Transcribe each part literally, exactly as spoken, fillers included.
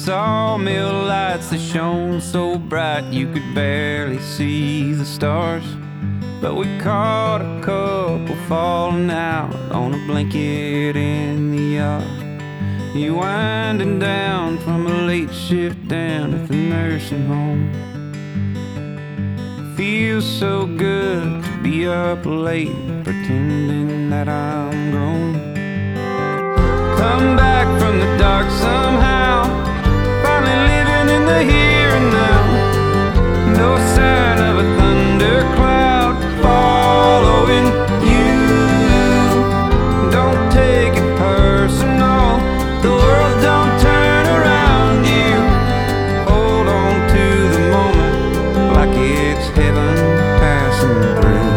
sawmill lights that shone so bright you could barely see the stars. But we caught a couple falling out on a blanket in the yard. You winding down from a late shift down at the nursing home. Feels so good to be up late pretending that I'm grown. Come back from the dark somehow, finally living in the here and now. No sign of a thundercloud following you. Don't take it personal, the world don't turn around you. Hold on to the moment like it's heaven passing through.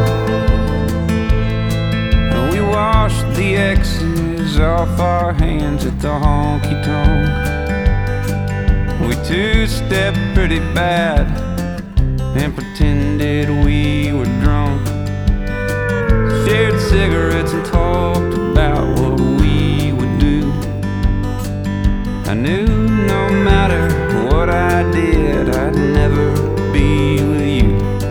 And we wash the X's off our hands at the honky-tonk. We two-stepped pretty bad and pretended we were drunk. Shared cigarettes and talked about what we would do. I knew no matter what I did, I'd never be with you.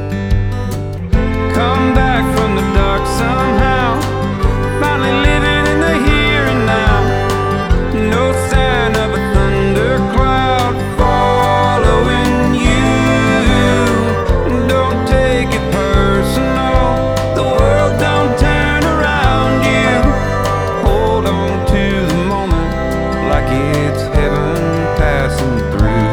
Come back from the dark somehow, finally living in the here and now. No sign of a thundercloud following you. Don't take it personal, the world don't turn around you. Hold on to the moment like it's heaven passing through.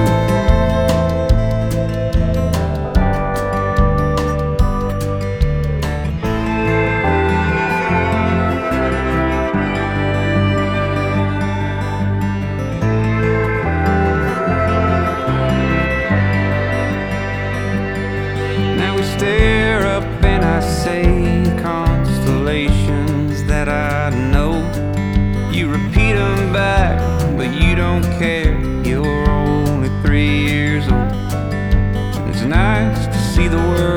Now we stare up and I say constellations that I know. You repeat them back, but you don't care. You're only three years old. It's nice to see the world